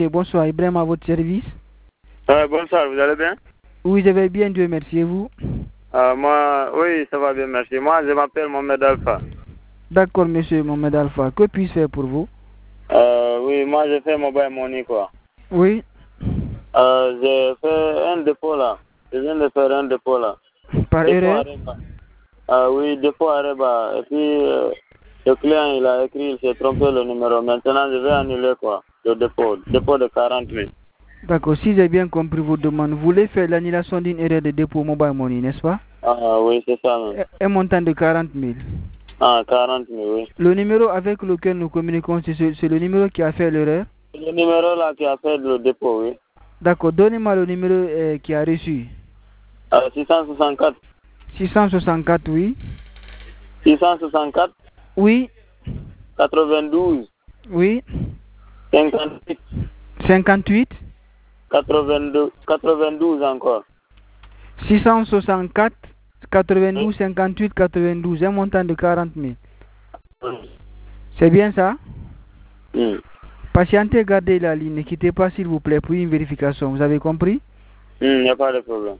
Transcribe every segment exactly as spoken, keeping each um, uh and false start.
Bonsoir, Ibrahim à votre service. Euh, bonsoir, vous allez bien? Oui, je vais bien, Dieu merci. Et vous? euh, Moi, oui, ça va bien, merci. Moi, je m'appelle Mohamed Alpha. D'accord, monsieur Mohamed Alpha. Que puis-je faire pour vous? Euh, oui, moi, j'ai fait mobile money, quoi. Oui. Euh, j'ai fait un dépôt, là. Je viens de faire un dépôt, là. Par Dépôt erreur? à Reba. Euh, oui, dépôt à Reba. Et puis, euh, le client, il a écrit, il s'est trompé le numéro. Maintenant, je vais annuler, quoi, le dépôt. Dépôt de quarante mille. D'accord, si j'ai bien compris vos demandes, vous voulez faire l'annulation d'une erreur de dépôt mobile money, n'est-ce pas? Ah, oui, c'est ça, même. Un montant de quarante mille. Ah, quarante mille, oui. Le numéro avec lequel nous communiquons, c'est le numéro qui a fait l'erreur? C'est le numéro, là, qui a fait le dépôt, oui. D'accord, donnez-moi le numéro euh, qui a reçu. Euh, six cent soixante-quatre. six cent soixante-quatre, oui. six cent soixante-quatre. Oui. quatre-vingt-douze. Oui. cinquante-huit. cinquante-huit. quatre-vingt-deux, quatre-vingt-douze encore. six cent soixante-quatre, quatre-vingt-douze, cinquante-huit, quatre-vingt-douze, un montant de quarante mille. C'est bien ça? Mm. Patientez, gardez la ligne, ne quittez pas s'il vous plaît pour une vérification. Vous avez compris? Il mm, n'y a pas de problème.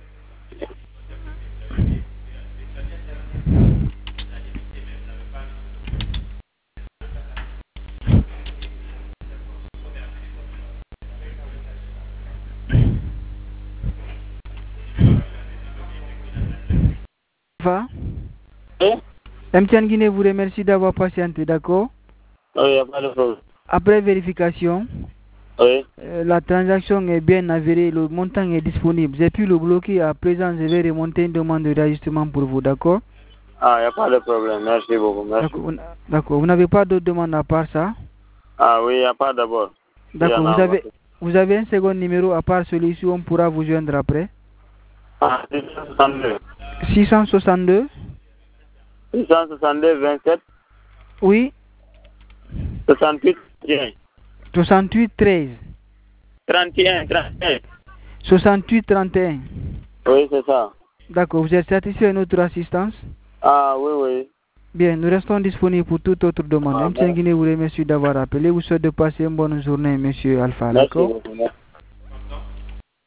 Va? Eh? M T N Guinée vous remercie d'avoir patienté, d'accord? Oui, il n'y a pas de problème. Après vérification, Oui. euh, la transaction est bien avérée, le montant est disponible. J'ai pu le bloquer à présent, je vais remonter une demande de réajustement pour vous, d'accord? Ah, il n'y a pas de problème. Merci beaucoup. Merci. D'accord, vous n'avez pas d'autres demandes à part ça? Ah oui, il n'y a pas d'abord. D'accord, vous avez, vous avez un second numéro à part celui-ci, on pourra vous joindre après? Ah, six cent soixante-deux. six cent soixante-deux? six cent soixante-deux, vingt-sept. Oui. soixante-huit, trente et un. soixante-huit, treize. trente et un, trente et un. soixante-huit, trente et un. Oui, c'est ça. D'accord, vous êtes satisfait de notre assistance? Ah oui, oui. Bien, nous restons disponibles pour toute autre demande. Ah, M T N Guinée vous remercie d'avoir appelé. Vous souhaite de passer une bonne journée, monsieur Alpha. D'accord? Merci beaucoup.